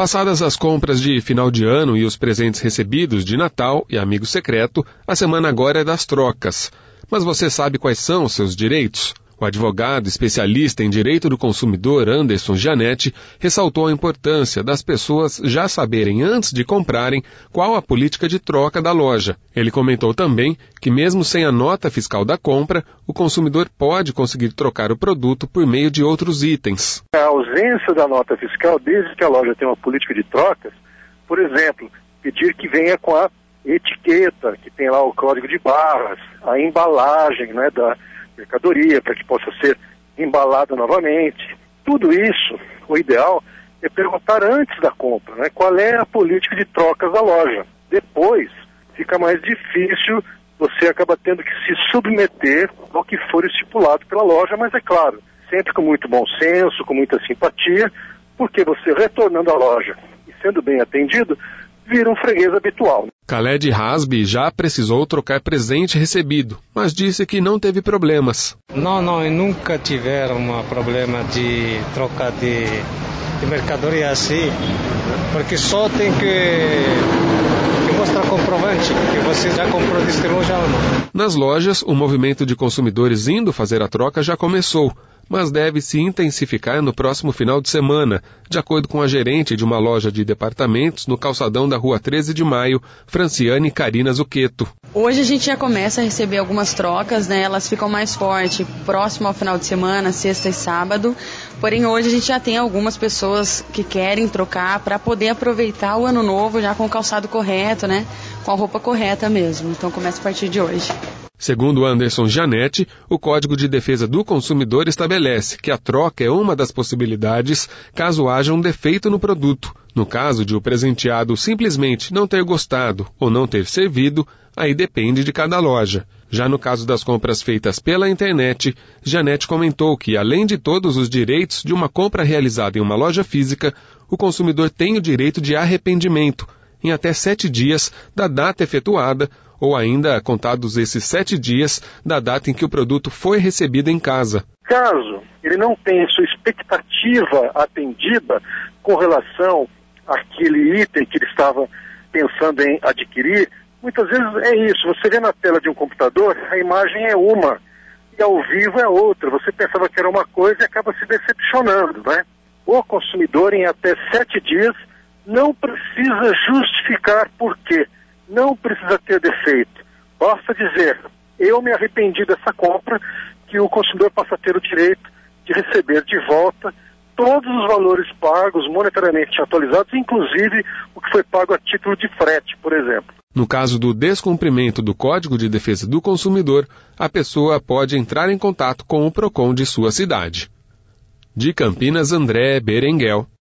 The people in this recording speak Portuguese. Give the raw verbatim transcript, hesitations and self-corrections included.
Passadas as compras de final de ano e os presentes recebidos de Natal e amigo secreto, a semana agora é das trocas. Mas você sabe quais são os seus direitos? O advogado especialista em direito do consumidor Anderson Gianetti ressaltou a importância das pessoas já saberem antes de comprarem qual a política de troca da loja. Ele comentou também que mesmo sem a nota fiscal da compra, o consumidor pode conseguir trocar o produto por meio de outros itens. A ausência da nota fiscal, desde que a loja tenha uma política de trocas, por exemplo, pedir que venha com a etiqueta, que tem lá o código de barras, a embalagem, né, da mercadoria, para que possa ser embalada novamente. Tudo isso, o ideal é perguntar antes da compra, né, qual é a política de trocas da loja. Depois, fica mais difícil, você acaba tendo que se submeter ao que for estipulado pela loja, mas é claro, sempre com muito bom senso, com muita simpatia, porque você retornando à loja e sendo bem atendido, vira um freguês habitual. Khaled Hasbi já precisou trocar presente recebido, mas disse que não teve problemas. Não, não, nunca tiveram um problema de trocar de, de mercadoria assim, porque só tem que, que mostrar comprovante que você já comprou deste loja ou não. Nas lojas, o movimento de consumidores indo fazer a troca já começou, mas deve se intensificar no próximo final de semana, de acordo com a gerente de uma loja de departamentos no calçadão da Rua treze de Maio, Franciane Carina Zucchetto. Hoje a gente já começa a receber algumas trocas, né? Elas ficam mais fortes próximo ao final de semana, sexta e sábado. Porém, hoje a gente já tem algumas pessoas que querem trocar para poder aproveitar o ano novo já com o calçado correto, né? Com a roupa correta mesmo. Então começa a partir de hoje. Segundo Anderson Gianetti, o Código de Defesa do Consumidor estabelece que a troca é uma das possibilidades caso haja um defeito no produto. No caso de o presenteado simplesmente não ter gostado ou não ter servido, aí depende de cada loja. Já no caso das compras feitas pela internet, Gianetti comentou que, além de todos os direitos de uma compra realizada em uma loja física, o consumidor tem o direito de arrependimento em até sete dias da data efetuada, ou ainda contados esses sete dias da data em que o produto foi recebido em casa. Caso ele não tenha sua expectativa atendida com relação àquele item que ele estava pensando em adquirir, muitas vezes é isso, você vê na tela de um computador, a imagem é uma, e ao vivo é outra, você pensava que era uma coisa e acaba se decepcionando, né? O consumidor, em até sete dias, não precisa justificar por quê. Não precisa ter defeito. Basta dizer, eu me arrependi dessa compra, que o consumidor passa a ter o direito de receber de volta todos os valores pagos, monetariamente atualizados, inclusive o que foi pago a título de frete, por exemplo. No caso do descumprimento do Código de Defesa do Consumidor, a pessoa pode entrar em contato com o PROCON de sua cidade. De Campinas, André Berenguel.